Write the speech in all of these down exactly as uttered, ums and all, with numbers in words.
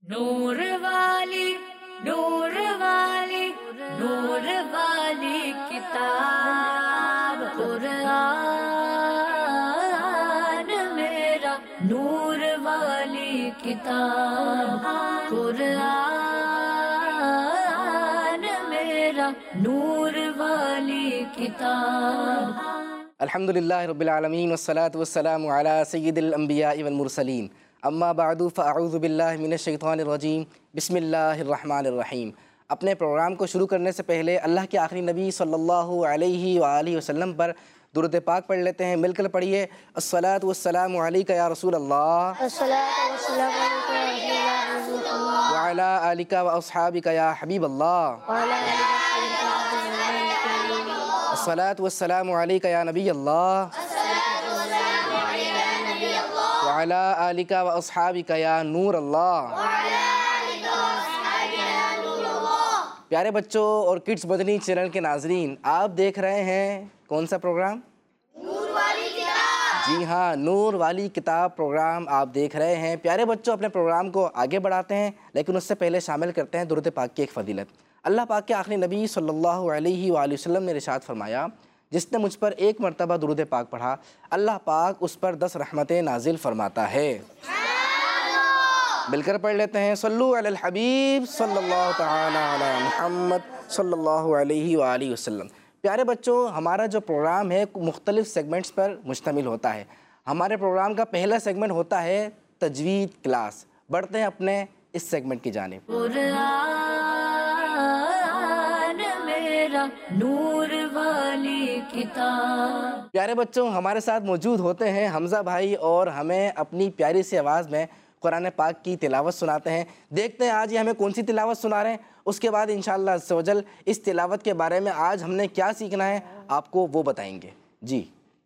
نور والی نور والی نور والی کتاب قرآن میرا نور والی کتاب قرآن میرا نور والی کتاب. الحمدللہ رب العالمین والصلاة والسلام علی سید الانبیاء والمرسلین. اما بعد فاعوذ باللہ من الشیطان الرجیم. بسم اللہ الرحمن الرحیم. اپنے پروگرام کو شروع کرنے سے پہلے اللہ کے آخری نبی صلی اللہ علیہ وآلہ وسلم پر درود پاک پڑھ لیتے ہیں. مل کر پڑھیے. الصلاۃ والسلام علیک یا رسول اللہ وعلی آلک واصحابک یا حبیب اللہ. الصلاۃ والسلام علیک یا نبی اللہ وعلی آلک واصحابک یا نور اللہ. پیارے بچوں اور کڈز مدنی چینل کے ناظرین، آپ دیکھ رہے ہیں کون سا پروگرام؟ نور والی کتاب. جی ہاں، نور والی کتاب پروگرام آپ دیکھ رہے ہیں. پیارے بچوں، اپنے پروگرام کو آگے بڑھاتے ہیں، لیکن اس سے پہلے شامل کرتے ہیں درود پاک کی ایک فضیلت. اللہ پاک کے آخری نبی صلی اللہ علیہ وآلہ وسلم نے ارشاد فرمایا، جس نے مجھ پر ایک مرتبہ درود پاک پڑھا، اللہ پاک اس پر دس رحمتیں نازل فرماتا ہے. مل کر پڑھ لیتے ہیں. صلو علی الحبیب صلی اللہ تعالی علی محمد صلی اللہ علیہ وآلہ وسلم. پیارے بچوں، ہمارا جو پروگرام ہے مختلف سیگمنٹس پر مشتمل ہوتا ہے. ہمارے پروگرام کا پہلا سیگمنٹ ہوتا ہے تجوید کلاس. بڑھتے ہیں اپنے اس سیگمنٹ کی جانب. قرآن میرا نور والی کتاب. پیارے بچوں، ہمارے ساتھ موجود ہوتے ہیں حمزہ بھائی اور ہمیں اپنی پیاری سی آواز میں قرآن پاک کی تلاوت سناتے ہیں. دیکھتے ہیں آج یہ ہمیں کون سی تلاوت سنا رہے ہیں. اس کے بعد انشاءاللہ عز و جل اس تلاوت کے بارے میں آج ہم نے کیا سیکھنا ہے آپ کو وہ بتائیں گے. جی.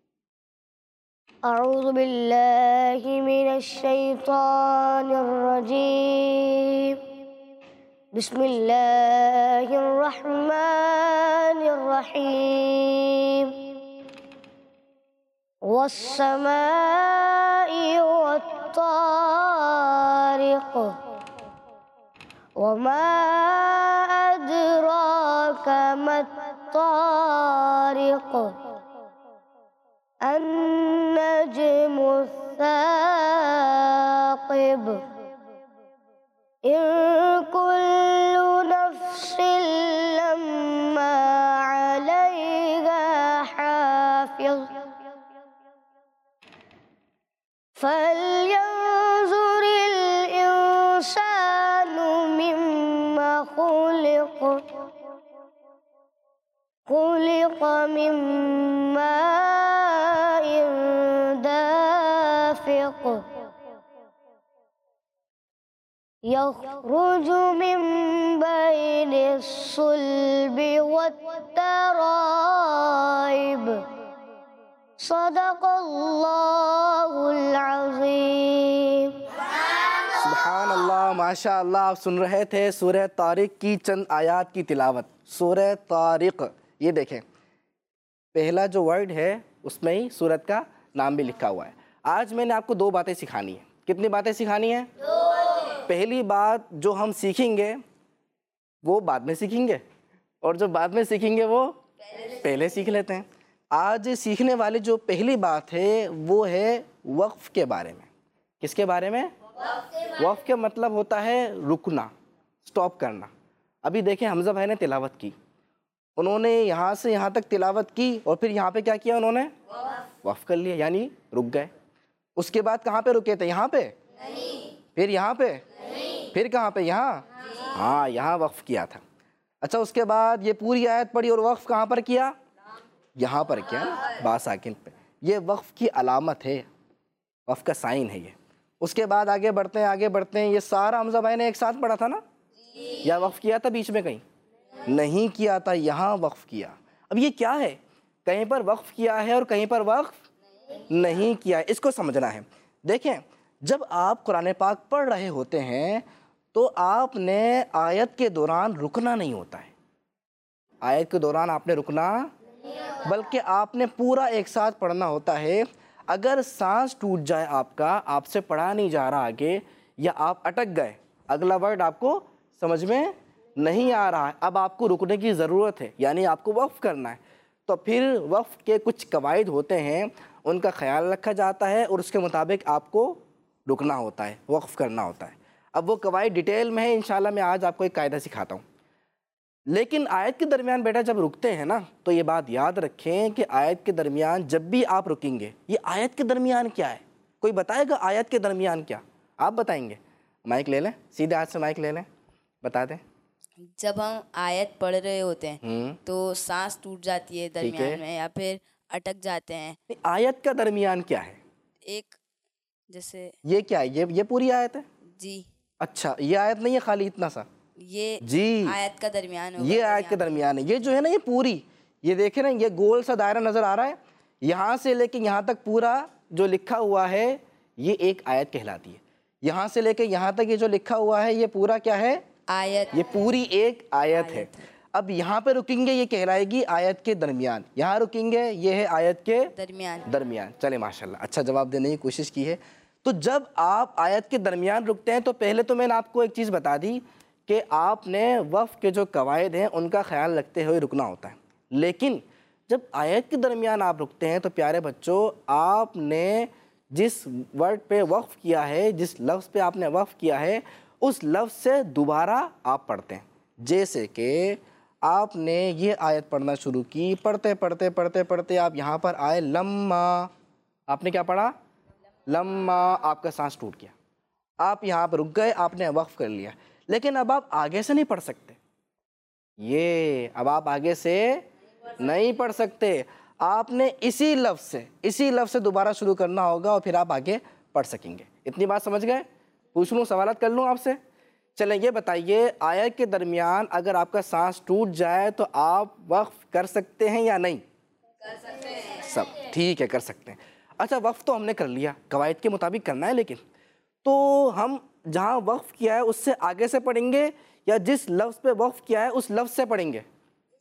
اعوذ باللہ من الشیطان الرجیم. بسم اللہ الرحمن الرحیم. والسماء والطارق وما أدراك ما الطارق النجم الثاقب إن كل نفس لما عليها حافظ فلينظر الإنسان مما خلق خلق من ماء دافق يخرج من بين الصلب والترائب. صدق اللہ العظیم. سبحان اللہ، ماشاء اللہ. آپ سن رہے تھے سورہ طارق کی چند آیات کی تلاوت. سورہ طارق، یہ دیکھیں پہلا جو ورڈ ہے اس میں ہی سورت کا نام بھی لکھا ہوا ہے. آج میں نے آپ کو دو باتیں سکھانی ہیں. کتنی باتیں سکھانی ہیں؟ دو. پہلی بات جو ہم سیکھیں گے وہ بعد میں سیکھیں گے، اور جو بعد میں سیکھیں گے وہ پہلے سیکھ لیتے ہیں. آج سیکھنے والی جو پہلی بات ہے وہ ہے وقف کے بارے میں. کس کے بارے میں؟ وقف کا مطلب ہوتا ہے رکنا، سٹاپ کرنا. ابھی دیکھیں حمزہ بھائی نے تلاوت کی، انہوں نے یہاں سے یہاں تک تلاوت کی اور پھر یہاں پہ کیا کیا انہوں نے؟ وقف کر لیا، یعنی رک گئے. اس کے بعد کہاں پہ رکے تھے؟ یہاں پہ؟ پھر یہاں پہ؟ پھر کہاں پہ؟ یہاں. ہاں، یہاں وقف کیا تھا. اچھا، اس کے بعد یہ پوری آیت پڑھی اور وقف کہاں پر کیا؟ یہاں پر کیا، با ساکن پہ. یہ وقف کی علامت ہے، وقف کا سائن ہے یہ. اس کے بعد آگے بڑھتے ہیں آگے بڑھتے ہیں. یہ سارا حمزہ بھائی نے ایک ساتھ پڑھا تھا نا؟ یا وقف کیا تھا بیچ میں؟ کہیں نہیں کیا تھا، یہاں وقف کیا. اب یہ کیا ہے؟ کہیں پر وقف کیا ہے اور کہیں پر وقف نہیں کیا ہے. اس کو سمجھنا ہے. دیکھیں، جب آپ قرآن پاک پڑھ رہے ہوتے ہیں تو آپ نے آیت کے دوران رکنا نہیں ہوتا ہے. آیت کے دوران آپ نے رکنا بلکہ آپ نے پورا ایک ساتھ پڑھنا ہوتا ہے. اگر سانس ٹوٹ جائے آپ کا، آپ سے پڑھا نہیں جا رہا آگے، یا آپ اٹک گئے، اگلا ورڈ آپ کو سمجھ میں نہیں آ رہا ہے، اب آپ کو رکنے کی ضرورت ہے، یعنی آپ کو وقف کرنا ہے، تو پھر وقف کے کچھ قواعد ہوتے ہیں، ان کا خیال رکھا جاتا ہے اور اس کے مطابق آپ کو رکنا ہوتا ہے، وقف کرنا ہوتا ہے۔ اب وہ قواعد ڈیٹیل میں ہے، انشاءاللہ میں آج آپ کو ایک قاعدہ سکھاتا ہوں۔ لیکن آیت کے درمیان بیٹا جب رکتے ہیں نا تو یہ بات یاد رکھیں کہ آیت کے درمیان جب بھی آپ رکیں گے، یہ آیت کے درمیان کیا ہے؟ کوئی بتائے گا آیت کے درمیان کیا؟ آپ بتائیں گے؟ مائک لے لیں، سیدھے ہاتھ سے مائک لے لیں، بتا دیں۔ جب ہم آیت پڑھ رہے ہوتے ہیں تو سانس ٹوٹ جاتی ہے درمیان میں یا پھر اٹک جاتے ہیں۔ آیت کا درمیان کیا ہے؟ ایک جیسے یہ کیا ہے؟ یہ یہ پوری آیت ہے؟ جی اچھا، یہ آیت نہیں ہے خالی اتنا سا؟ یہ جی آیت کا درمیان ہوگا، یہ آیت کے درمیان ہے۔ یہ جو ہے نا یہ پوری، یہ دیکھیں نا یہ گول سا دائرہ نظر آ رہا ہے، یہاں سے لے کے یہاں تک پورا جو لکھا ہوا ہے یہ ایک آیت کہلاتی ہے۔ یہاں سے لے کے یہاں تک یہ جو لکھا ہوا ہے یہ پورا کیا ہے؟ آیت، یہ پوری ایک آیت ہے۔ اب یہاں پہ رکیں گے یہ کہلائے گی آیت کے درمیان، یہاں رکیں گے یہ ہے آیت کے درمیان درمیان چلے ماشاءاللہ اچھا جواب دینے کی کوشش کی ہے۔ تو جب آپ آیت کے درمیان رکتے ہیں تو پہلے تو میں نے آپ کو ایک چیز بتا دی کہ آپ نے وقف کے جو قواعد ہیں ان کا خیال رکھتے ہوئے رکنا ہوتا ہے، لیکن جب آیت کے درمیان آپ رکتے ہیں تو پیارے بچوں آپ نے جس ورڈ پہ وقف کیا ہے، جس لفظ پہ آپ نے وقف کیا ہے اس لفظ سے دوبارہ آپ پڑھتے ہیں۔ جیسے کہ آپ نے یہ آیت پڑھنا شروع کی، پڑھتے پڑھتے پڑھتے پڑھتے آپ یہاں پر آئے لما، آپ نے کیا پڑھا؟ لما، آپ کا سانس ٹوٹ گیا، آپ یہاں پہ رک گئے، آپ نے وقف کر لیا، لیکن اب آپ آگے سے نہیں پڑھ سکتے، یہ اب آپ آگے سے نہیں پڑھ سکتے، آپ نے اسی لفظ سے اسی لفظ سے دوبارہ شروع کرنا ہوگا اور پھر آپ آگے پڑھ سکیں گے۔ اتنی بات سمجھ گئے؟ پوچھ لوں، سوالات کر لوں آپ سے؟ چلیں یہ بتائیے آیت کے درمیان اگر آپ کا سانس ٹوٹ جائے تو آپ وقف کر سکتے ہیں یا نہیں؟ کر سکتے ہیں۔ سب ٹھیک ہے، کر سکتے ہیں۔ اچھا وقف تو ہم نے کر لیا، قواعد کے مطابق کرنا ہے، لیکن تو ہم جہاں وقف کیا ہے اس سے آگے سے پڑھیں گے یا جس لفظ پہ وقف کیا ہے اس لفظ سے پڑھیں گے؟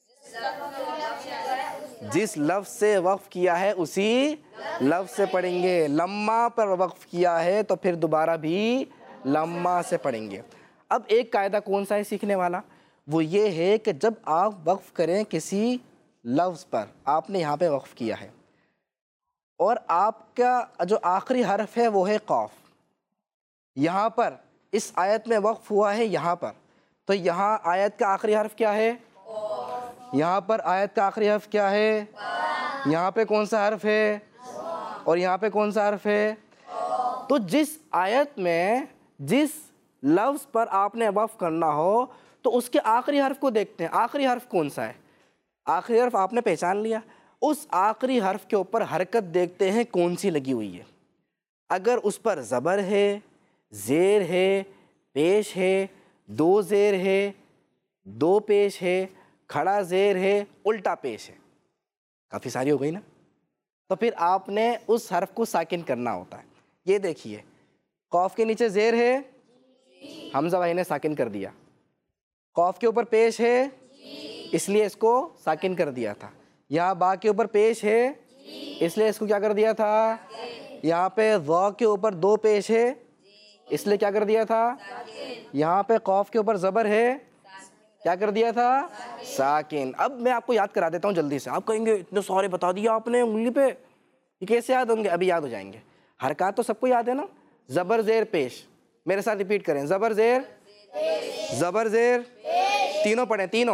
جس لفظ سے وقف کیا ہے اسی لفظ سے پڑھیں گے۔ لما پر وقف کیا ہے تو پھر دوبارہ بھی لما سے پڑھیں گے۔ اب ایک قاعدہ کون سا ہے سیکھنے والا؟ وہ یہ ہے کہ جب آپ وقف کریں کسی لفظ پر، آپ نے یہاں پہ وقف کیا ہے اور آپ کا جو آخری حرف ہے وہ ہے قاف، یہاں پر اس آیت میں وقف ہوا ہے یہاں پر، تو یہاں آیت کا آخری حرف کیا ہے؟ یہاں پر آیت کا آخری حرف کیا ہے؟ یہاں پہ کون سا حرف ہے اور یہاں پہ کون سا حرف ہے؟ تو جس آیت میں جس لفظ پر آپ نے وقف کرنا ہو تو اس کے آخری حرف کو دیکھتے ہیں، آخری حرف کون سا ہے؟ آخری حرف آپ نے پہچان لیا، اس آخری حرف کے اوپر حرکت دیکھتے ہیں کون سی لگی ہوئی ہے۔ اگر اس پر زبر ہے، زیر ہے، پیش ہے، دو زیر ہے، دو پیش ہے، کھڑا زیر ہے، الٹا پیش ہے، کافی ساری ہو گئی نا، تو پھر آپ نے اس حرف کو ساکن کرنا ہوتا ہے۔ یہ دیکھیے قاف کے نیچے زیر ہے، حمزہ بھائی نے ساکن کر دیا، قاف کے اوپر پیش ہے اس لیے اس کو ساکن کر دیا تھا، یہاں با کے اوپر پیش ہے اس لیے اس کو کیا کر دیا تھا، یہاں پہ ضا کے اوپر دو پیش ہے اس لیے کیا کر دیا تھا، یہاں پہ قاف کے اوپر زبر ہے کیا کر دیا تھا، ساکن۔ اب میں آپ کو یاد کرا دیتا ہوں جلدی سے، آپ کہیں گے اتنے سارے بتا دیا آپ نے انگلی پہ، یہ کیسے یاد ہوں گے؟ ابھی یاد ہو جائیں گے، حرکات تو سب کو یاد ہے نا۔ زبر زیر پیش، میرے ساتھ ریپیٹ کریں، زبر زیر زبر زیر تینوں پڑھیں، تینوں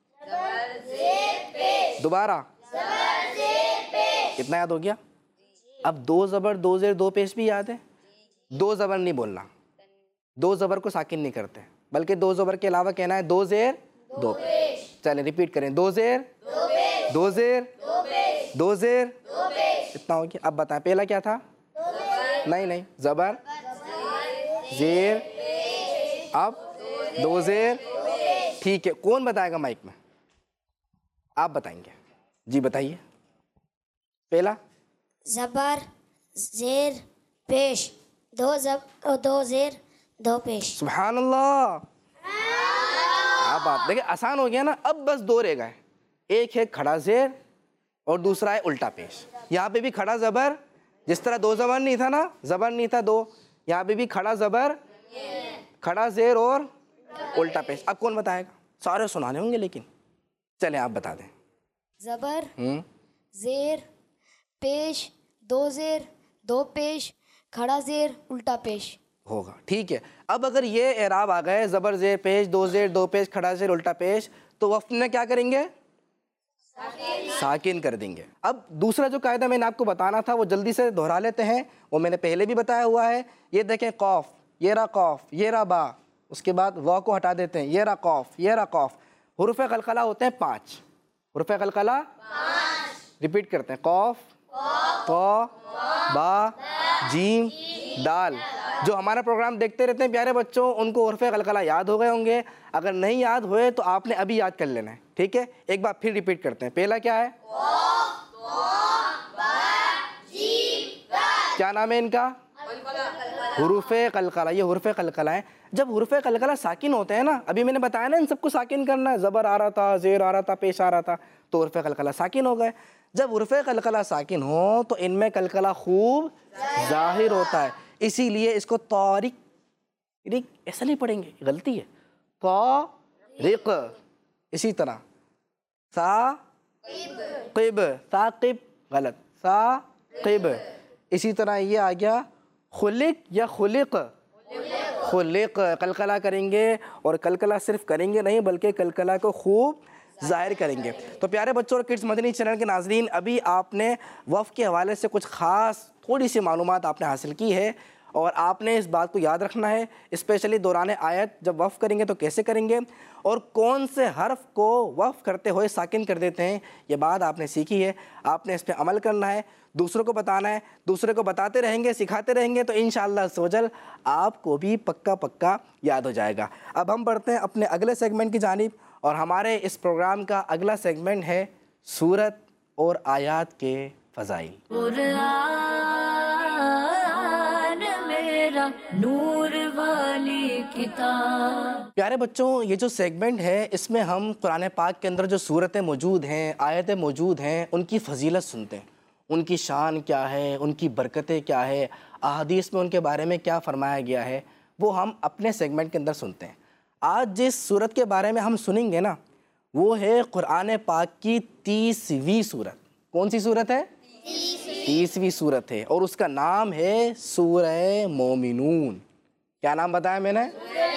دوبارہ، کتنا یاد ہو گیا؟ اب دو زبر دو زیر دو پیش بھی یاد ہے، دو زبر نہیں بولنا، دو زبر کو ساکن نہیں کرتے بلکہ دو زبر کے علاوہ کہنا ہے دو زیر دو پیش۔ چلیں ریپیٹ کریں، دو زیر دو زیر دو زیر، اتنا ہو گیا۔ اب بتائیں پہلا کیا تھا؟ نہیں نہیں، زبر زیر، اب دو زیر، ٹھیک ہے۔ کون بتائے گا مائک میں؟ آپ بتائیں گے، جی بتائیے۔ پہلا زبر زیر پیش، دو زب دو زیر دو پیش۔ سبحان اللہ، کیا بات، دیکھیں آسان ہو گیا نا۔ اب بس دو رہ گئے، ایک ہے کھڑا زیر اور دوسرا ہے الٹا پیش۔ یہاں پہ بھی کھڑا زبر، جس طرح دو زبر نہیں تھا نا، زبر نہیں تھا دو، یہاں پہ بھی کھڑا زبر کھڑا زیر اور الٹا پیش. اب کون بتائے گا؟ سارے سنانے ہوں گے لیکن چلیں آپ بتا دیں. زبر ہوں زیر پیش دو زیر دو پیش کھڑا زیر الٹا پیش ہوگا. ٹھیک ہے. اب اگر یہ اعراب آ گئے زبر زیر پیش دو زیر دو پیش کھڑا زیر الٹا پیش تو وقف میں کیا کریں گے؟ ساکن کر دیں گے. اب دوسرا جو قاعدہ میں نے آپ کو بتانا تھا وہ جلدی سے دہرا لیتے ہیں. وہ میں نے پہلے بھی بتایا ہوا ہے. یہ دیکھیں قوف یہ را قوف یہ را با, اس کے بعد واو کو ہٹا دیتے ہیں, یہ را قوف یہ را قوف. حروف قلقلہ ہوتے ہیں پانچ. حروف قلقلہ ریپیٹ کرتے ہیں. قوف تو با جیم دال. جو ہمارا پروگرام دیکھتے رہتے ہیں پیارے بچوں ان کو حروف قلقلہ یاد ہو گئے ہوں گے. اگر نہیں یاد ہوئے تو آپ نے ابھی یاد کر لینا ہے. ٹھیک ہے, ایک بار پھر ریپیٹ کرتے ہیں. پہلا کیا ہے؟ کیا نام ہے ان کا؟ حروف قلقلہ. یہ حروف قلقلہ ہیں. جب حروف قلقلہ ساکن ہوتے ہیں نا, ابھی میں نے بتایا نا ان سب کو ساکن کرنا ہے. زبر آ رہا تھا زیر آ رہا تھا پیش آ رہا تھا تو حروف قلقلہ ساکن ہو گئے. جب حروف قلقلہ ساکن ہوں تو ان میں قلقلہ خوب ظاہر ہوتا ہے. اسی لیے اس کو طارق, ایسا نہیں پڑھیں گے غلطی ہے, طارق. اسی طرح ثاقب ثاقب غلط, ثاقب. اسی طرح یہ آ گیا خلق یا خلق, خلق. قلقلہ کریں گے اور قلقلہ صرف کریں گے نہیں بلکہ قلقلہ کو خوب ظاہر کریں گے. تو پیارے بچوں اور کڈس مدنی چینل کے ناظرین, ابھی آپ نے وقف کے حوالے سے کچھ خاص تھوڑی سی معلومات آپ نے حاصل کی ہے اور آپ نے اس بات کو یاد رکھنا ہے اسپیشلی دوران آیت جب وقف کریں گے تو کیسے کریں گے اور کون سے حرف کو وقف کرتے ہوئے ساکن کر دیتے ہیں. یہ بات آپ نے سیکھی ہے, آپ نے اس پہ عمل کرنا ہے, دوسروں کو بتانا ہے, دوسرے کو بتاتے رہیں گے سکھاتے رہیں گے تو انشاءاللہ عز و جل آپ کو بھی پکا پکا یاد ہو جائے گا. اب ہم بڑھتے ہیں اپنے اگلے سیگمنٹ کی جانب اور ہمارے اس پروگرام کا اگلا سیگمنٹ ہے سورت اور آیات کے فضائل. قرآن میرا نور والی کتاب. پیارے بچوں یہ جو سیگمنٹ ہے اس میں ہم قرآن پاک کے اندر جو صورتیں موجود ہیں آیتیں موجود ہیں ان کی فضیلت سنتے ہیں, ان کی شان کیا ہے, ان کی برکتیں کیا ہے, احادیث میں ان کے بارے میں کیا فرمایا گیا ہے, وہ ہم اپنے سیگمنٹ کے اندر سنتے ہیں. آج جس صورت کے بارے میں ہم سنیں گے نا وہ ہے قرآن پاک کی تیسویں صورت. کون سی صورت ہے؟ تیسویں صورت ہے اور اس کا نام ہے سورہ مومنون. کیا نام بتایا میں نے؟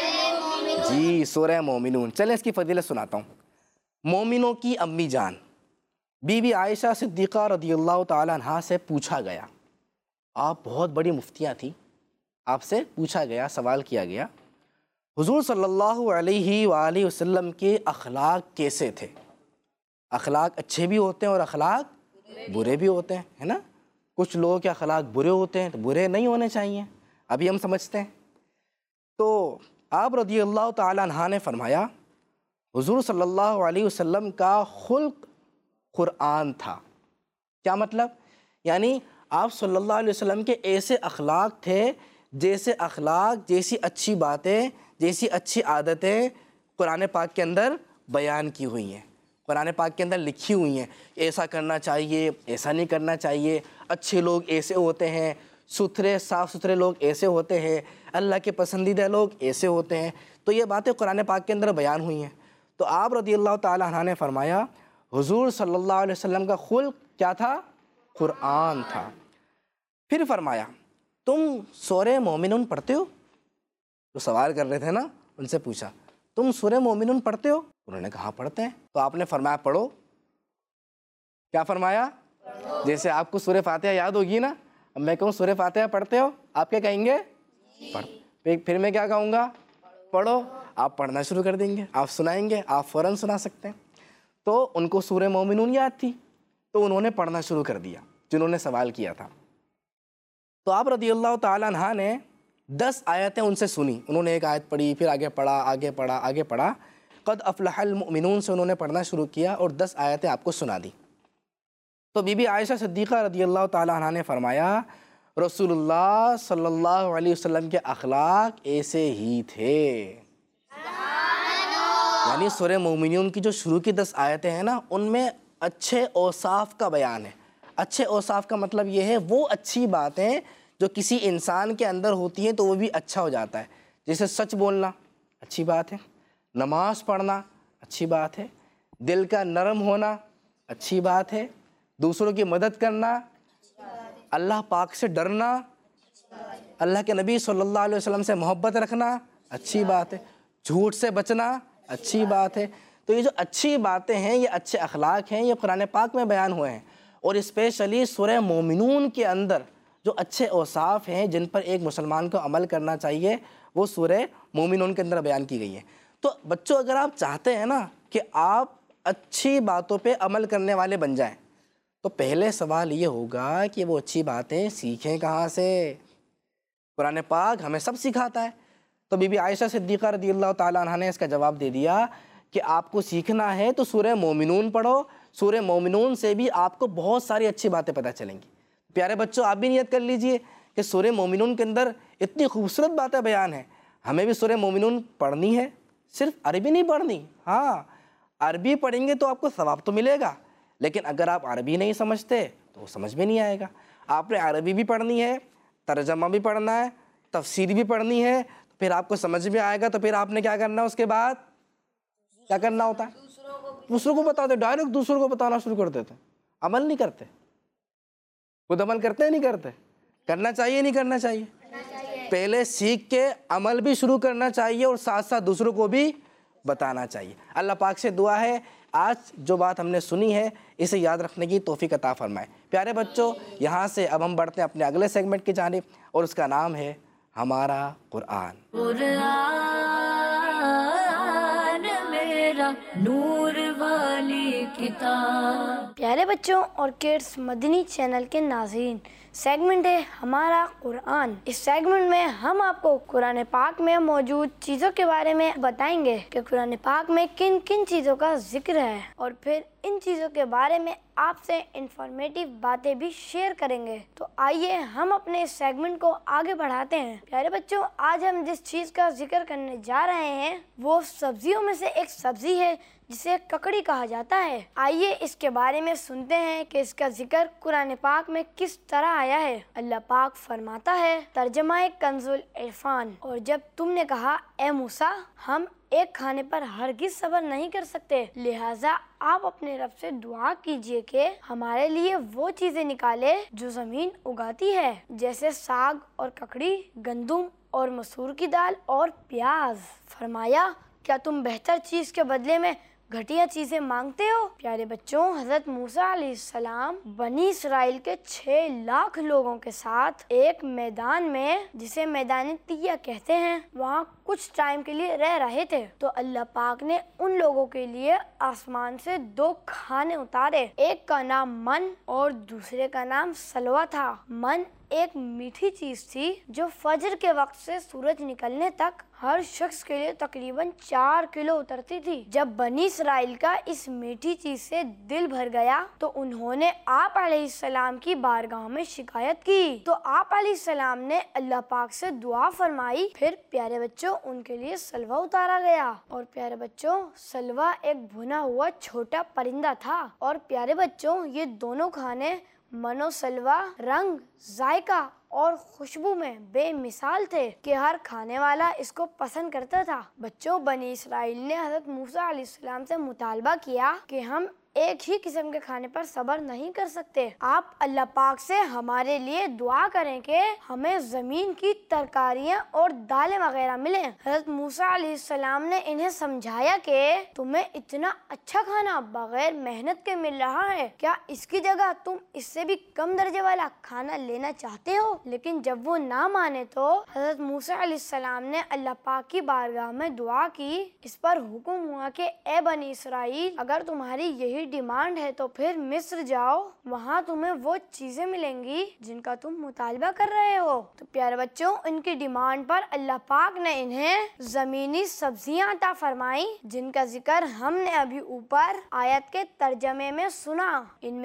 جی سورہ مومنون. چلیں اس کی فضیلت سناتا ہوں. مومنوں کی امی جان بی بی عائشہ صدیقہ رضی اللہ تعالیٰ عنہا سے پوچھا گیا, آپ بہت بڑی مفتیاں تھیں, آپ سے پوچھا گیا سوال کیا گیا حضور صلی اللہ علیہ وآلہ وسلم کے اخلاق کیسے تھے؟ اخلاق اچھے بھی ہوتے ہیں اور اخلاق برے بھی ہوتے ہیں, ہے نا. کچھ لوگوں کے اخلاق برے ہوتے ہیں تو برے نہیں ہونے چاہیے, ابھی ہم سمجھتے ہیں. تو آپ رضی اللہ تعالیٰ عنہ نے فرمایا حضور صلی اللہ علیہ وسلم کا خلق قرآن تھا. کیا مطلب؟ یعنی آپ صلی اللہ علیہ وسلم کے ایسے اخلاق تھے جیسے اخلاق جیسی اچھی باتیں جیسی اچھی عادتیں قرآن پاک کے اندر بیان کی ہوئی ہیں, قرآن پاک کے اندر لکھی ہوئی ہیں. ایسا کرنا چاہیے ایسا نہیں کرنا چاہیے, اچھے لوگ ایسے ہوتے ہیں, ستھرے صاف ستھرے لوگ ایسے ہوتے ہیں, اللہ کے پسندیدہ لوگ ایسے ہوتے ہیں. تو یہ باتیں قرآن پاک کے اندر بیان ہوئی ہیں. تو آپ رضی اللہ تعالیٰ عنہ نے فرمایا حضور صلی اللہ علیہ وسلم کا خلق کیا تھا؟ قرآن تھا. پھر فرمایا تم سورہ مومنون پڑھتے ہو؟ تو سوال کر رہے تھے نا, ان سے پوچھا تم سورہ مومنون پڑھتے ہو؟ انہوں نے کہا پڑھتے ہیں. تو آپ نے فرمایا پڑھو. کیا فرمایا؟ جیسے آپ کو سورہ فاتحہ یاد ہوگی نا, اب میں کہوں سورہ فاتحہ پڑھتے ہو, آپ کیا کہیں گے؟ پڑھ. پھر میں کیا کہوں گا؟ پڑھو. آپ پڑھنا شروع کر دیں گے, آپ سنائیں گے, آپ فوراً سنا سکتے ہیں. تو ان کو سورہ مومنون یاد تھی تو انہوں نے پڑھنا شروع کر دیا جنہوں نے سوال کیا تھا. تو آپ رضی اللہ تعالیٰ عنہ نے دس آیتیں ان سے سنی. انہوں نے ایک آیت پڑھی, پھر آگے پڑھا آگے پڑھا آگے پڑھا قد افلح المؤمنون سے انہوں نے پڑھنا شروع کیا اور دس آیتیں آپ کو سنا دی. تو بی بی عائشہ صدیقہ رضی اللہ تعالیٰ عنہ نے فرمایا رسول اللہ صلی اللہ علیہ وسلم کے اخلاق ایسے ہی تھے. یعنی سورہ مومنون کی جو شروع کی دس آیتیں ہیں نا ان میں اچھے اوصاف کا بیان ہے. اچھے اوصاف کا مطلب یہ ہے وہ اچھی باتیں جو کسی انسان کے اندر ہوتی ہیں تو وہ بھی اچھا ہو جاتا ہے. جیسے سچ بولنا اچھی بات ہے، نماز پڑھنا اچھی بات ہے، دل کا نرم ہونا اچھی بات ہے، دوسروں کی مدد کرنا، اللہ پاک سے ڈرنا، اللہ کے نبی صلی اللہ علیہ وسلم سے محبت رکھنا اچھی بات ہے، جھوٹ سے بچنا اچھی بات ہے۔ تو یہ جو اچھی باتیں ہیں، یہ اچھے اخلاق ہیں، یہ قرآن پاک میں بیان ہوئے ہیں، اور اسپیشلی سورہ مومنون کے اندر جو اچھے اوصاف ہیں جن پر ایک مسلمان کو عمل کرنا چاہیے وہ سورہ مومنون کے اندر بیان کی گئی ہیں۔ تو بچوں اگر آپ چاہتے ہیں نا کہ آپ اچھی باتوں پہ عمل کرنے والے بن جائیں تو پہلے سوال یہ ہوگا کہ وہ اچھی باتیں سیکھیں کہاں سے؟ قرآن پاک ہمیں سب سکھاتا ہے۔ تو بی بی عائشہ صدیقہ رضی اللہ تعالیٰ عنہ نے اس کا جواب دے دیا کہ آپ کو سیکھنا ہے تو سورہ مومنون پڑھو، سورہ مومنون سے بھی آپ کو بہت ساری اچھی باتیں پتہ چلیں گی۔ پیارے بچوں آپ بھی نیت کر لیجئے کہ سورہ مومنون کے اندر اتنی خوبصورت باتیں بیان ہیں، ہمیں بھی سورہ مومنون پڑھنی ہے، صرف عربی نہیں پڑھنی۔ ہاں عربی پڑھیں گے تو آپ کو ثواب تو ملے گا، لیکن اگر آپ عربی نہیں سمجھتے تو وہ سمجھ میں نہیں آئے گا۔ آپ نے عربی بھی پڑھنی ہے، ترجمہ بھی پڑھنا ہے، تفسیر بھی پڑھنی ہے، پھر آپ کو سمجھ میں آئے گا تو پھر آپ نے کیا کرنا ہے؟ اس کے بعد کیا کرنا ہوتا ہے؟ دوسروں کو بتاتے، ڈائریکٹ دوسروں کو بتانا شروع کر دیتے، عمل نہیں کرتے۔ خود عمل کرتے ہیں نہیں کرتے؟ کرنا چاہیے نہیں کرنا چاہیے؟ پہلے سیکھ کے عمل بھی شروع کرنا چاہیے اور ساتھ ساتھ دوسروں کو بھی بتانا چاہیے۔ اللہ پاک سے دعا ہے آج جو بات ہم نے سنی ہے اسے یاد رکھنے کی توفیق عطا فرمائے۔ پیارے بچوں یہاں سے اب ہم بڑھتے ہیں اپنے اگلے سیگمنٹ کی جانب اور اس کا نام ہے ہمارا قرآن۔ قرآن میرا نور والی کتاب۔ پیارے بچوں اور کڈس مدنی چینل کے ناظرین، سیگمنٹ ہے ہمارا قرآن۔ اس سیگمنٹ میں ہم آپ کو قرآن پاک میں موجود چیزوں کے بارے میں بتائیں گے کہ قرآن پاک میں کن کن چیزوں کا ذکر ہے، اور پھر ان چیزوں کے بارے میں آپ سے انفارمیٹیو باتیں بھی شیئر کریں گے۔ تو آئیے ہم اپنے اس سیگمنٹ کو آگے بڑھاتے ہیں۔ پیارے بچوں آج ہم جس چیز کا ذکر کرنے جا رہے ہیں وہ سبزیوں میں سے ایک سبزی ہے جسے ککڑی کہا جاتا ہے۔ آئیے اس کے بارے میں سنتے ہیں کہ اس کا ذکر قرآن پاک میں کس طرح آیا ہے۔ اللہ پاک فرماتا ہے، ترجمہ کنز العرفان، اور جب تم نے کہا اے موسیٰ ہم ایک کھانے پر ہرگز صبر نہیں کر سکتے، لہٰذا آپ اپنے رب سے دعا کیجئے کہ ہمارے لیے وہ چیزیں نکالے جو زمین اگاتی ہے، جیسے ساگ اور ککڑی، گندم اور مسور کی دال اور پیاز۔ فرمایا کیا تم بہتر چیز کے بدلے میں گھٹیا چیزیں مانگتے ہو؟ پیارے بچوں حضرت موسیٰ علیہ السلام بنی اسرائیل کے چھ لاکھ لوگوں کے ساتھ ایک میدان میں جسے میدان طیہ کہتے ہیں وہاں کچھ ٹائم کے لیے رہ رہے تھے، تو اللہ پاک نے ان لوگوں کے لیے آسمان سے دو کھانے اتارے، ایک کا نام من اور دوسرے کا نام سلوہ تھا۔ من ایک میٹھی چیز تھی جو فجر کے وقت سے سورج نکلنے تک ہر شخص کے لیے تقریباً چار کلو اترتی تھی۔ جب بنی اسرائیل کا اس میٹھی چیز سے دل بھر گیا تو انہوں نے آپ علیہ السلام کی بارگاہ میں شکایت کی، تو آپ علیہ السلام نے اللہ پاک سے دعا فرمائی، پھر پیارے بچوں ان کے لیے سلوہ اتارا گیا۔ اور پیارے بچوں سلوہ ایک بھنا ہوا چھوٹا پرندہ تھا، اور پیارے بچوں یہ دونوں کھانے من و سلوہ رنگ، ذائقہ اور خوشبو میں بے مثال تھے کہ ہر کھانے والا اس کو پسند کرتا تھا۔ بچوں بنی اسرائیل نے حضرت موسیٰ علیہ السلام سے مطالبہ کیا کہ ہم ایک ہی قسم کے کھانے پر صبر نہیں کر سکتے، آپ اللہ پاک سے ہمارے لیے دعا کریں کہ ہمیں زمین کی ترکاریاں اور دالیں وغیرہ ملیں۔ حضرت موسیٰ علیہ السلام نے انہیں سمجھایا کہ تمہیں اتنا اچھا کھانا بغیر محنت کے مل رہا ہے، کیا اس کی جگہ تم اس سے بھی کم درجے والا کھانا لینا چاہتے ہو؟ لیکن جب وہ نہ مانے تو حضرت موسیٰ علیہ السلام نے اللہ پاک کی بارگاہ میں دعا کی۔ اس پر حکم ہوا کہ اے بنی اسرائیل اگر تمہاری یہی ڈیمانڈ ہے تو پھر مصر جاؤ، وہاں تمہیں وہ چیزیں ملیں گی جن کا تم مطالبہ کر رہے ہو۔ تو پیارے بچوں ان کی ڈیمانڈ پر اللہ پاک نے انہیں زمینی سبزیاں عطا فرمائیں جن کا ذکر ہم نے ابھی اوپر آیت کے ترجمے میں سنا۔ ان میں سے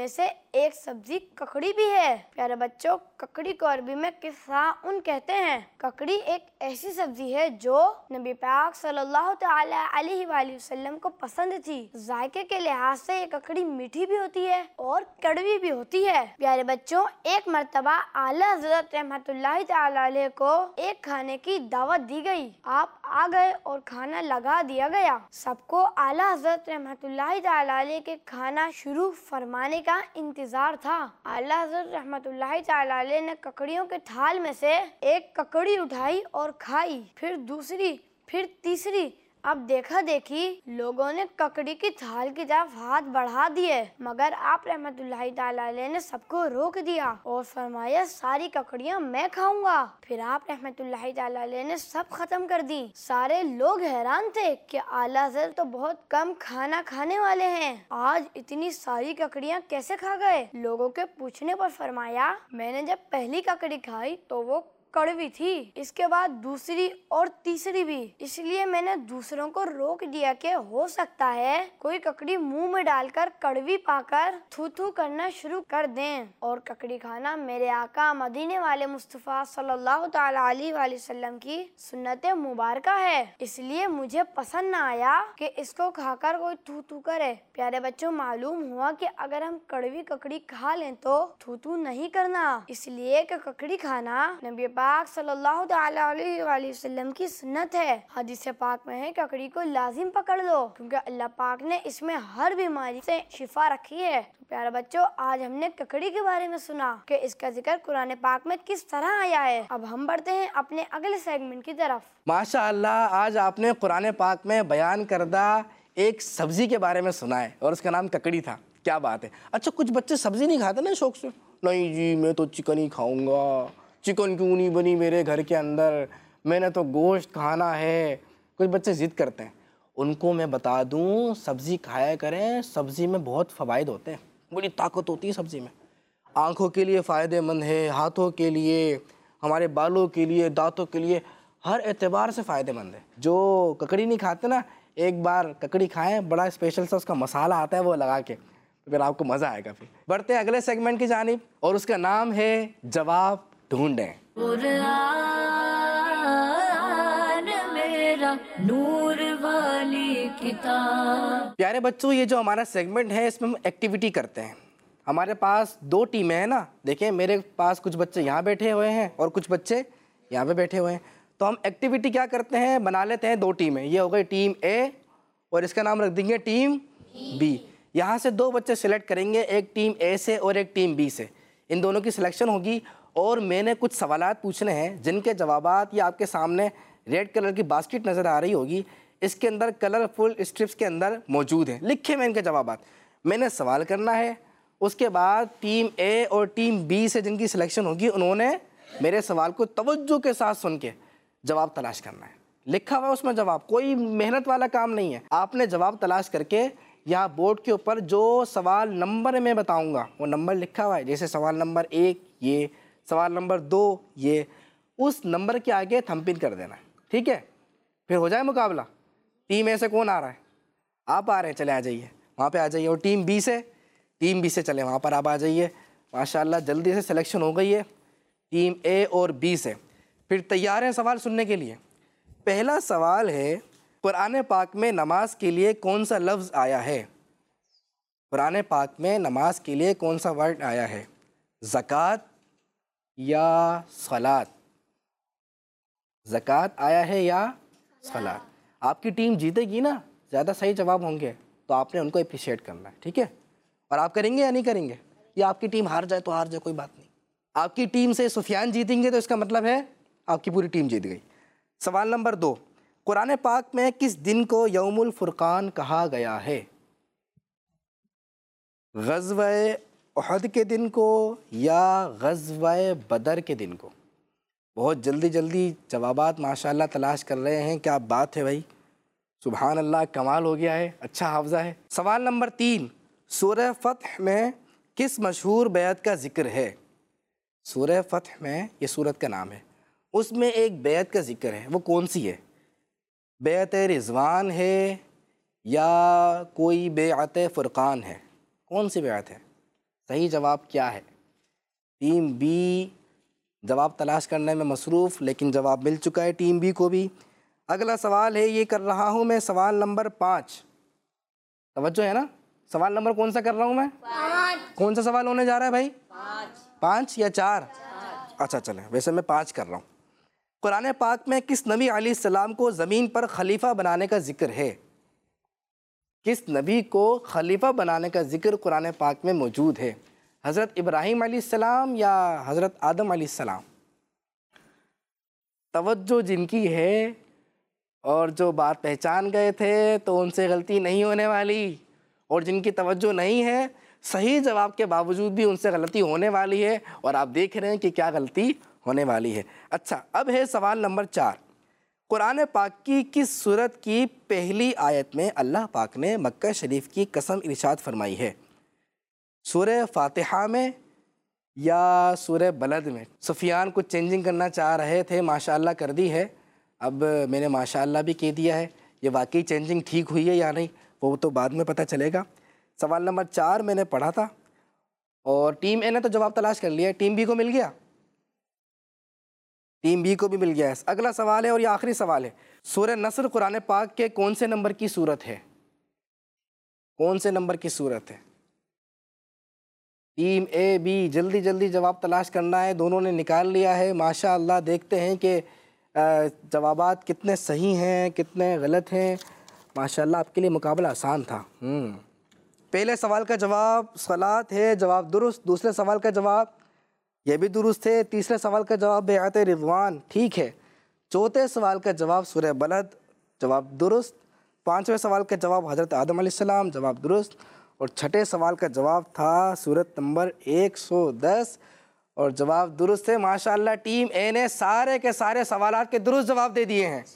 ایک سبزی ککڑی بھی ہے۔ پیارے بچوں، ککڑی کو عربی میں قصا ان کہتے ہیں۔ ککڑی ایک ایسی سبزی ہے جو نبی پاک صلی اللہ تعالی علیہ وآلہ وسلم کو پسند تھی۔ ذائقے کے لحاظ سے یہ ککڑی میٹھی بھی ہوتی ہے اور کڑوی بھی ہوتی ہے۔ پیارے بچوں، ایک مرتبہ اعلیٰ حضرت رحمت اللہ تعالی علیہ کو ایک کھانے کی دعوت دی گئی۔ آپ آ گئے اور کھانا لگا دیا گیا۔ سب کو اعلیٰ حضرت رحمت اللہ تعالی علیہ کے کھانا شروع فرمانے کا انتظار تھا۔ اعلیٰ حضرت رحمت اللہ تعالی علیہ نے ککڑیوں کے تھال میں سے ایک ککڑی اٹھائی اور کھائی، پھر دوسری، پھر تیسری۔ اب دیکھا دیکھی لوگوں نے ککڑی کی تھال کی طرف ہاتھ بڑھا دیے، مگر آپ رحمت اللہ تعالی علیہ نے سب کو روک دیا اور فرمایا ساری ککڑیاں میں کھاؤں گا۔ پھر آپ رحمت اللہ تعالی علیہ نے سب ختم کر دی۔ سارے لوگ حیران تھے کہ اعلیٰ حضرت تو بہت کم کھانا کھانے والے ہیں، آج اتنی ساری ککڑیاں کیسے کھا گئے؟ لوگوں کے پوچھنے پر فرمایا میں نے جب پہلی ککڑی کھائی تو وہ کڑوی تھی، اس کے بعد دوسری اور تیسری بھی، اس لیے میں نے دوسروں کو روک دیا کہ ہو سکتا ہے کوئی ککڑی منہ میں ڈال کر کڑوی پا کر تھو تھو کرنا شروع کر دیں۔ اور ککڑی کھانا میرے آقا مدینے والے مصطفیٰ صلی اللہ تعالی علیہ وآلہ وسلم کی سنت مبارکہ ہے، اس لیے مجھے پسند نہ آیا کہ اس کو کھا کر کوئی تھو تھو کرے۔ پیارے بچوں، معلوم ہوا کہ اگر ہم کڑوی ککڑی کھا لیں تو تھو تھو نہیں کرنا، اس لیے کہ ککڑی کھانا نبی پاک صلی اللہ تعالی علیہ وآلہ وسلم کی سنت ہے۔ حدیث پاک میں ہے ککڑی کو لازم پکڑ لو، کیونکہ اللہ پاک نے اس میں ہر بیماری سے شفا رکھی ہے۔ پیارے بچوں، آج ہم نے ککڑی کے بارے میں سنا کہ اس کا ذکر قرآن پاک میں کس طرح آیا ہے۔ اب ہم بڑھتے ہیں اپنے اگلے سیگمنٹ کی طرف۔ ماشاء اللہ، آج آپ نے قرآن پاک میں بیان کردہ ایک سبزی کے بارے میں سنا ہے اور اس کا نام ککڑی تھا۔ کیا بات ہے! اچھا، کچھ بچے سبزی نہیں کھاتے نا شوق سے، نہیں جی میں تو چکن ہی کھاؤں گا، چکن کیوں نہیں بنی میرے گھر کے اندر، میں نے تو گوشت کھانا ہے۔ کچھ بچے ضد کرتے ہیں، ان کو میں بتا دوں سبزی کھایا کریں، سبزی میں بہت فوائد ہوتے ہیں، بڑی طاقت ہوتی ہے سبزی میں، آنکھوں کے لیے فائدہ مند ہے، ہاتھوں کے لیے، ہمارے بالوں کے لیے، دانتوں کے لیے، ہر اعتبار سے فائدہ مند ہے۔ جو ککڑی نہیں کھاتے نا، ایک بار ککڑی کھائیں، بڑا اسپیشل سا اس کا مسالہ آتا ہے وہ لگا کے، پھر آپ کو مزہ آئے گا۔ پھر بڑھتے ہیں اگلے سیگمنٹ کی جانب اور اس کا نام ہے جواب ڈھونڈیں۔ قرآن میرا نور والی کتاب۔ پیارے بچوں، یہ جو ہمارا سیگمنٹ ہے اس میں ہم ایکٹیویٹی کرتے ہیں۔ ہمارے پاس دو ٹیمیں ہیں نا، دیکھیں میرے پاس کچھ بچے یہاں بیٹھے ہوئے ہیں اور کچھ بچے یہاں پہ بیٹھے ہوئے ہیں، تو ہم ایکٹیویٹی کیا کرتے ہیں، بنا لیتے ہیں دو ٹیمیں، یہ ہو گئی ٹیم اے اور اس کا نام رکھ دیں گے ٹیم بی۔ یہاں سے دو بچے سلیکٹ کریں گے، ایک ٹیم اے سے اور ایک ٹیم بی سے، ان دونوں کی سلیکشن ہوگی اور میں نے کچھ سوالات پوچھنے ہیں جن کے جوابات یہ آپ کے سامنے ریڈ کلر کی باسکٹ نظر آ رہی ہوگی، اس کے اندر کلرفل اسٹرپس کے اندر موجود ہیں، لکھے میں ان کے جوابات، میں نے سوال کرنا ہے، اس کے بعد ٹیم اے اور ٹیم بی سے جن کی سلیکشن ہوگی انہوں نے میرے سوال کو توجہ کے ساتھ سن کے جواب تلاش کرنا ہے۔ لکھا ہوا ہے اس میں جواب، کوئی محنت والا کام نہیں ہے، آپ نے جواب تلاش کر کے یہاں بورڈ کے اوپر جو سوال نمبر میں بتاؤں گا وہ نمبر لکھا ہوا ہے، جیسے سوال نمبر ایک یہ، سوال نمبر دو یہ، اس نمبر کے آگے تھمب پن کر دینا ہے، ٹھیک ہے؟ پھر ہو جائے مقابلہ۔ ٹیم اے سے کون آ رہا ہے؟ آپ آ رہے ہیں، چلے آ جائیے وہاں پہ آ جائیے، اور ٹیم بی سے ٹیم بی سے چلے وہاں پر آپ آ جائیے۔ ماشاءاللہ جلدی سے سلیکشن ہو گئی ہے ٹیم اے اور بی سے۔ پھر تیار ہیں سوال سننے کے لیے؟ پہلا سوال ہے، قرآن پاک میں نماز کے لیے کون سا لفظ آیا ہے؟ قرآن پاک میں نماز کے لیے کون سا ورڈ آیا ہے؟ زکوٰۃ یا صلاۃ؟ زکوٰۃ آیا ہے یا صلاۃ؟ آپ کی ٹیم جیتے گی نا، زیادہ صحیح جواب ہوں گے تو آپ نے ان کو اپریشیٹ کرنا ہے، ٹھیک ہے؟ اور آپ کریں گے یا نہیں کریں گے؟ یا آپ کی ٹیم ہار جائے تو ہار جائے، کوئی بات نہیں، آپ کی ٹیم سے سفیان جیتیں گے تو اس کا مطلب ہے آپ کی پوری ٹیم جیت گئی۔ سوال نمبر دو، قرآن پاک میں کس دن کو یوم الفرقان کہا گیا ہے؟ غزوہ احد کے دن کو یا غزوہ بدر کے دن کو؟ بہت جلدی جلدی جوابات ماشاءاللہ تلاش کر رہے ہیں، کیا بات ہے بھائی، سبحان اللہ، کمال ہو گیا ہے، اچھا حافظہ ہے۔ سوال نمبر تین، سورہ فتح میں کس مشہور بیعت کا ذکر ہے؟ سورہ فتح میں، یہ سورت کا نام ہے، اس میں ایک بیعت کا ذکر ہے، وہ کون سی ہے؟ بیعت رضوان ہے یا کوئی بیعت فرقان ہے؟ کون سی بیعت ہے؟ صحیح جواب کیا ہے؟ ٹیم بی جواب تلاش کرنے میں مصروف، لیکن جواب مل چکا ہے ٹیم بی کو بھی۔ اگلا سوال ہے، یہ کر رہا ہوں میں سوال نمبر پانچ، توجہ ہے نا؟ سوال نمبر کون سا کر رہا ہوں میں؟ پانچ۔ کون سا سوال ہونے جا رہا ہے بھائی؟ پانچ۔ پانچ یا چار؟ اچھا چلیں، ویسے میں پانچ کر رہا ہوں۔ قرآن پاک میں کس نبی علیہ السلام کو زمین پر خلیفہ بنانے کا ذکر ہے؟ کس نبی کو خلیفہ بنانے کا ذکر قرآن پاک میں موجود ہے؟ حضرت ابراہیم علیہ السلام یا حضرت آدم علیہ السلام؟ توجہ جن کی ہے اور جو بات پہچان گئے تھے تو ان سے غلطی نہیں ہونے والی، اور جن کی توجہ نہیں ہے صحیح جواب کے باوجود بھی ان سے غلطی ہونے والی ہے، اور آپ دیکھ رہے ہیں کہ کیا غلطی ہونے والی ہے۔ اچھا، اب ہے سوال نمبر چار۔ قرآن پاک کی کس سورت کی پہلی آیت میں اللہ پاک نے مکہ شریف کی قسم ارشاد فرمائی ہے؟ سورہ فاتحہ میں یا سورہ بلد میں؟ سفیان کچھ چینجنگ کرنا چاہ رہے تھے، ماشاءاللہ کر دی ہے، اب میں نے ماشاءاللہ بھی کہہ دیا ہے۔ یہ واقعی چینجنگ ٹھیک ہوئی ہے یا نہیں وہ تو بعد میں پتہ چلے گا۔ سوال نمبر چار میں نے پڑھا تھا، اور ٹیم اے نے تو جواب تلاش کر لیا، ٹیم بی کو مل گیا؟ ٹیم بی کو بھی مل گیا ہے۔ اگلا سوال ہے اور یہ آخری سوال ہے، سورہ نصر قرآن پاک کے کون سے نمبر کی سورت ہے؟ کون سے نمبر کی سورت ہے؟ ٹیم اے بی جلدی جلدی جواب تلاش کرنا ہے، دونوں نے نکال لیا ہے ماشاءاللہ۔ دیکھتے ہیں کہ جوابات کتنے صحیح ہیں کتنے غلط ہیں۔ ماشاءاللہ آپ کے لیے مقابلہ آسان تھا۔ ہم پہلے سوال کا جواب صلاۃ ہے، جواب درست۔ دوسرے سوال کا جواب یہ بھی درست ہے۔ تیسرے سوال کا جواب بیعت رضوان، ٹھیک ہے۔ چوتھے سوال کا جواب سورہ بلد، جواب درست۔ پانچویں سوال کا جواب حضرت آدم علیہ السلام، جواب درست۔ اور چھٹے سوال کا جواب تھا سورت نمبر ایک سو دس، اور جواب درست ہے۔ ماشاءاللہ ٹیم اے نے سارے کے سارے سوالات کے درست جواب دے دیے ہیں۔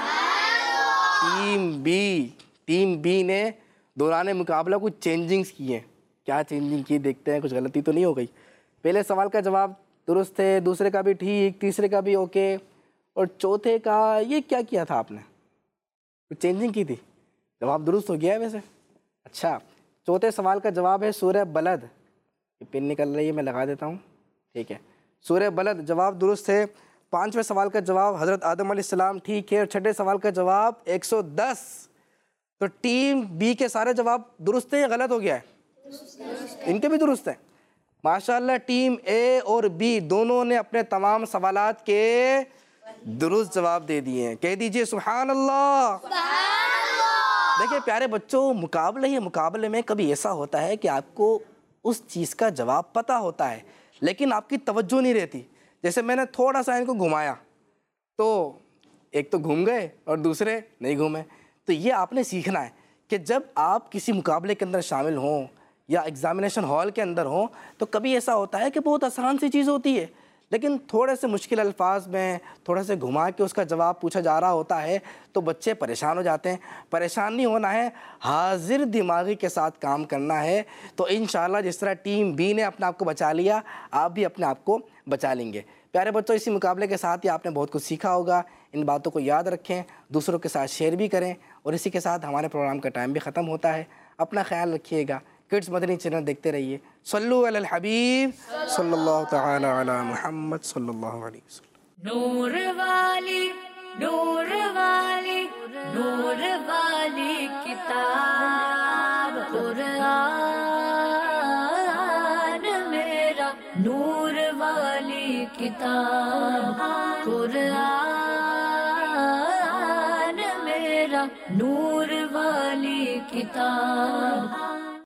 ٹیم بی ٹیم بی نے دوران مقابلہ کچھ چینجنگز کی ہیں۔ کیا چینجنگ کی دیکھتے ہیں، کچھ غلطی تو نہیں ہو گئی؟ پہلے سوال کا جواب درست ہے، دوسرے کا بھی ٹھیک، تیسرے کا بھی اوکے، اور چوتھے کا یہ کیا کیا تھا آپ نے؟ کچھ چینجنگ کی تھی؟ جواب درست ہو گیا ہے ویسے۔ اچھا، چوتھے سوال کا جواب ہے سورہ بلد۔ یہ پن نکل رہی ہے، میں لگا دیتا ہوں، ٹھیک ہے۔ سورہ بلد جواب درست ہے۔ پانچویں سوال کا جواب حضرت آدم علیہ السلام، ٹھیک ہے۔ اور چھٹے سوال کا جواب ایک سو دس۔ تو ٹیم بی کے سارے جواب درست ہیں یا غلط ہو گیا ہے؟ ان کے بھی درست ہیں ماشاءاللہ۔ ٹیم اے اور بی دونوں نے اپنے تمام سوالات کے درست جواب دے دیے ہیں۔ کہہ دیجئے سبحان اللہ۔ دیکھیں پیارے بچوں، مقابلے ہی مقابلے میں کبھی ایسا ہوتا ہے کہ آپ کو اس چیز کا جواب پتہ ہوتا ہے لیکن آپ کی توجہ نہیں رہتی۔ جیسے میں نے تھوڑا سا ان کو گھمایا تو ایک تو گھوم گئے اور دوسرے نہیں گھومے۔ تو یہ آپ نے سیکھنا ہے کہ جب آپ کسی مقابلے کے اندر شامل ہوں یا ایگزامینیشن ہال کے اندر ہوں تو کبھی ایسا ہوتا ہے کہ بہت آسان سی چیز ہوتی ہے لیکن تھوڑے سے مشکل الفاظ میں تھوڑے سے گھما کے اس کا جواب پوچھا جا رہا ہوتا ہے تو بچے پریشان ہو جاتے ہیں۔ پریشان نہیں ہونا ہے، حاضر دماغی کے ساتھ کام کرنا ہے، تو انشاءاللہ جس طرح ٹیم بی نے اپنے آپ کو بچا لیا آپ بھی اپنے آپ کو بچا لیں گے۔ پیارے بچوں، اسی مقابلے کے ساتھ ہی آپ نے بہت کچھ سیکھا ہوگا۔ ان باتوں کو یاد رکھیں، دوسروں کے ساتھ شیئر بھی کریں، اور اسی کے ساتھ ہمارے پروگرام کا ٹائم بھی ختم ہوتا ہے۔ اپنا خیال رکھیے گا، کڈس مدنی چینل دیکھتے رہیے۔ صلو علی الحبیب صلی اللہ تعالی علی محمد صلی اللہ علیہ وسلم۔ نور والی نور والی نور والی کتاب قرآن میرا، نور والی کتاب قرآن میرا، نور والی کتاب